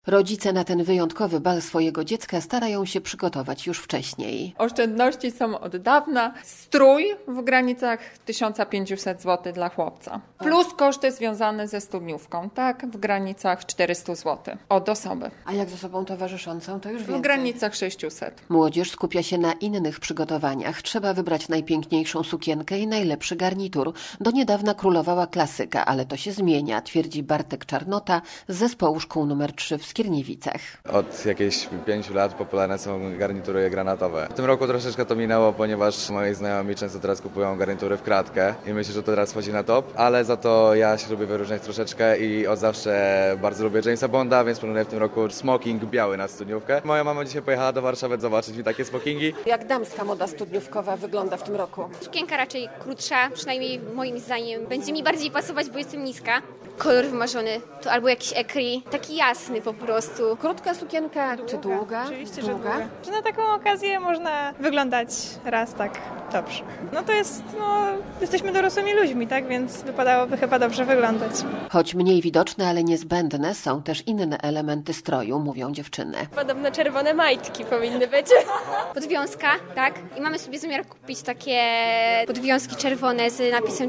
Rodzice na ten wyjątkowy bal swojego dziecka starają się przygotować już wcześniej. Oszczędności są od dawna. Strój w granicach 1500 zł dla chłopca. Plus koszty związane ze studniówką, tak? W granicach 400 zł od osoby. A jak z osobą towarzyszącą, to już więcej? W granicach 600. Młodzież skupia się na innych przygotowaniach. Trzeba wybrać najpiękniejszą sukienkę i najlepszy garnitur. Do niedawna królowała klasyka, ale to się zmienia, twierdzi Bartek Czarnota z zespołu szkół nr 3 w Skierniewicach. Od jakichś 5 lat popularne są garnitury granatowe. W tym roku troszeczkę to minęło, ponieważ moi znajomi często teraz kupują garnitury w kratkę i myślę, że to teraz wchodzi na top, ale za to ja się lubię wyróżniać troszeczkę i od zawsze bardzo lubię Jamesa Bonda, więc planuję w tym roku smoking biały na studniówkę. Moja mama dzisiaj pojechała do Warszawy zobaczyć mi takie smokingi. Jak damska moda studniówkowa wygląda w tym roku? Sukienka raczej krótsza, przynajmniej moim zdaniem będzie mi bardziej pasować, bo jestem niska. Kolor wymarzony, to albo jakiś ekri, taki jasny po prostu. Krótka sukienka czy długa? Oczywiście, że długa. Czy na taką okazję można wyglądać raz tak dobrze. No to jest, jesteśmy dorosłymi ludźmi, tak? Więc wypadałoby chyba dobrze wyglądać. Choć mniej widoczne, ale niezbędne są też inne elementy stroju, mówią dziewczyny. Podobno czerwone majtki powinny być. Podwiązka, tak? I mamy sobie zamiar kupić takie podwiązki czerwone z napisem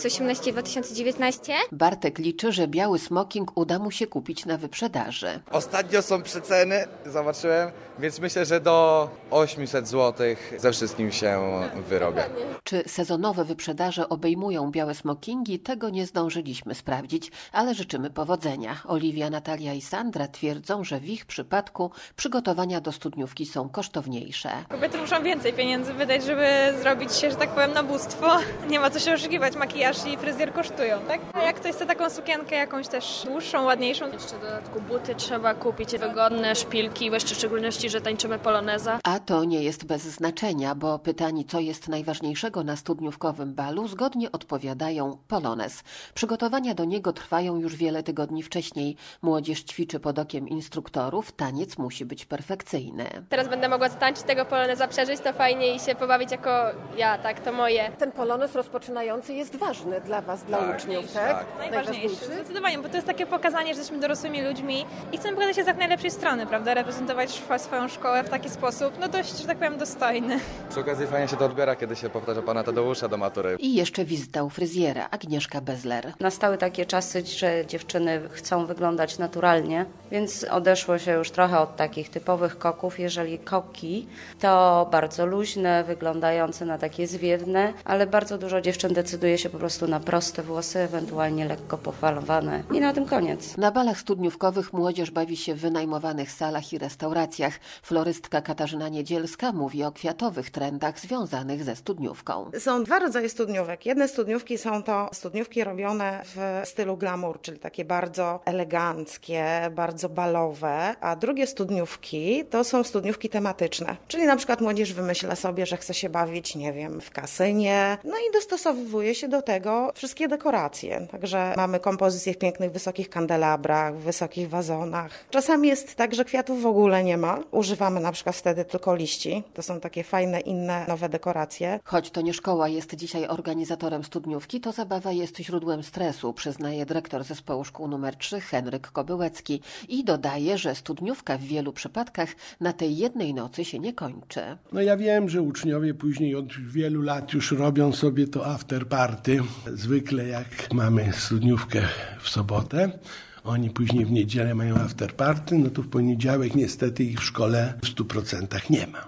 2018-2019. Bartek liczy, że biały smoking uda mu się kupić na wyprzedaży. Ostatnio są przeceny, zobaczyłem, więc myślę, że do 800 zł ze wszystkim się wyrobię. Czy sezonowe wyprzedaże obejmują białe smokingi? Tego nie zdążyliśmy sprawdzić, ale życzymy powodzenia. Oliwia, Natalia i Sandra twierdzą, że w ich przypadku przygotowania do studniówki są kosztowniejsze. Kobiety muszą więcej pieniędzy wydać, żeby zrobić się, że tak powiem, na bóstwo. Nie ma co się oszukiwać, makijaż i fryzjer kosztują, tak? A jak ktoś chce taką sukienkę jakąś też dłuższą, ładniejszą? Jeszcze w dodatku buty trzeba kupić, wygodne szpilki, jeszcze w szczególności, że tańczymy poloneza. A to nie jest bez znaczenia, bo pytani, co jest najważniejszego na studniówkowym balu, zgodnie odpowiadają polonez. Przygotowania do niego trwają już wiele tygodni wcześniej. Młodzież ćwiczy pod okiem instruktorów, taniec musi być perfekcyjny. Teraz będę mogła zatańczyć tego poloneza, przeżyć to fajnie i się pobawić jako ja, tak, to moje. Ten polonez rozpoczynający jest ważny dla Was, dla uczniów, tak? Najważniejsze. Zdecydowanie, bo to jest takie pokazanie, że jesteśmy dorosłymi ludźmi i chcemy pokazać się z jak najlepszej strony, prawda? Reprezentować swoją szkołę w taki sposób, dość, że tak powiem, dostojny. Przy okazji fajnie się to odbiera, kiedy się powtarza pana Tadeusza do matury. I jeszcze wizyta u fryzjera, Agnieszka Bezler. Nastały takie czasy, że dziewczyny chcą wyglądać naturalnie, więc odeszło się już trochę od takich typowych koków. Jeżeli koki, to bardzo luźne, wyglądające na takie zwiewne, ale bardzo dużo dziewczyn decyduje się po prostu na proste włosy, ewentualnie lekko pofalowane i na tym koniec. Na balach studniówkowych młodzież bawi się w wynajmowanych salach i restauracjach. Florystka Katarzyna Niedzielska mówi o kwiatowych trendach związanych ze studniówką. Są dwa rodzaje studniówek. Jedne studniówki są to studniówki robione w stylu glamour, czyli takie bardzo eleganckie, bardzo balowe, a drugie studniówki to są studniówki tematyczne. Czyli na przykład młodzież wymyśla sobie, że chce się bawić, nie wiem, w kasynie, no i dostosowuje się do tego wszystkie dekoracje. Także mamy kompozycje w pięknych, wysokich kandelabrach, w wysokich wazonach. Czasami jest tak, że kwiatów w ogóle nie ma. Używamy na przykład wtedy tylko liści. To są takie fajne, inne, nowe dekoracje. Choć to nie szkoła jest dzisiaj organizatorem studniówki, to zabawa jest źródłem stresu, przyznaje dyrektor zespołu szkół nr 3 Henryk Kobyłecki i dodaje, że studniówka w wielu przypadkach na tej jednej nocy się nie kończy. No ja wiem, że uczniowie później od wielu lat już robią sobie to after party. Zwykle jak mamy studniówkę w sobotę, oni później w niedzielę mają after party, no to w poniedziałek niestety ich w szkole w 100% nie ma.